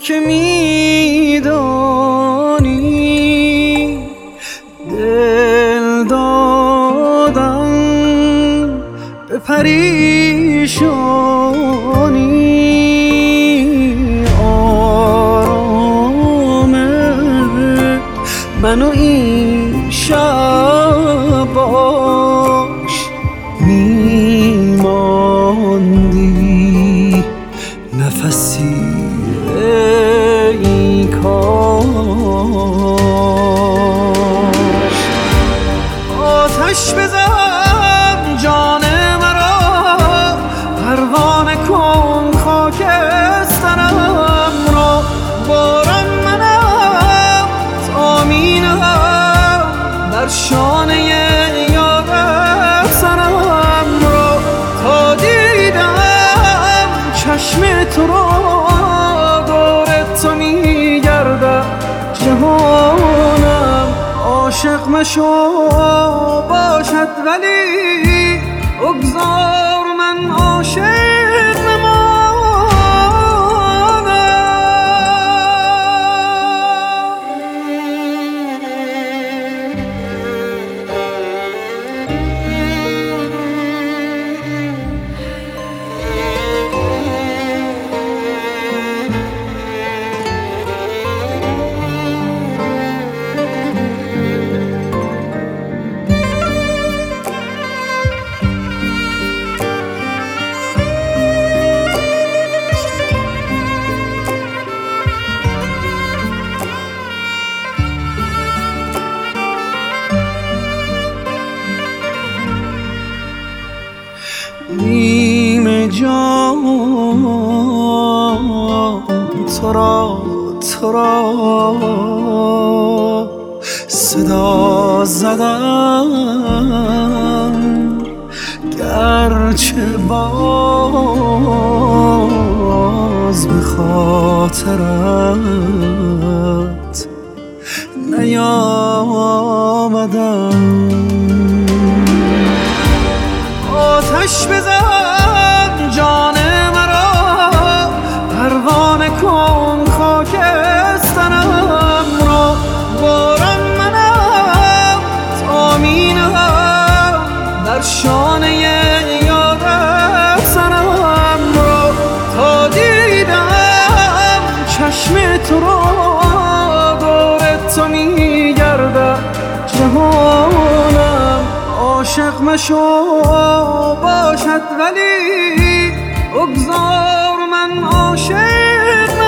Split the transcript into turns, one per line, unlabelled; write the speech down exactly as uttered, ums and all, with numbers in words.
که میدانی دل دادم به پریشانی، آرام منو این شب باش میماندی نفسی ای کاش. آتش بزن جان مرا، پروانه کن خاکسترم را، باران منم تامینم بر شانه یارت سرم را، تا دیدم چشم تو را دور تو میگردد جهانم. عاشق مشو باشد ولی بگذار من عاشق نیم جان تو را تو را صدا زدم، گرچه باز به خاطرت نیامدم. آتش بزن جان مرا، پروانه کن خاکسترم را، باران منم تامینم بر شانه یارت سرم را، تا دیدم چشم تو را دور تو میگردد جهانم. عاشق مشو باشد ولی بگذار من عاشق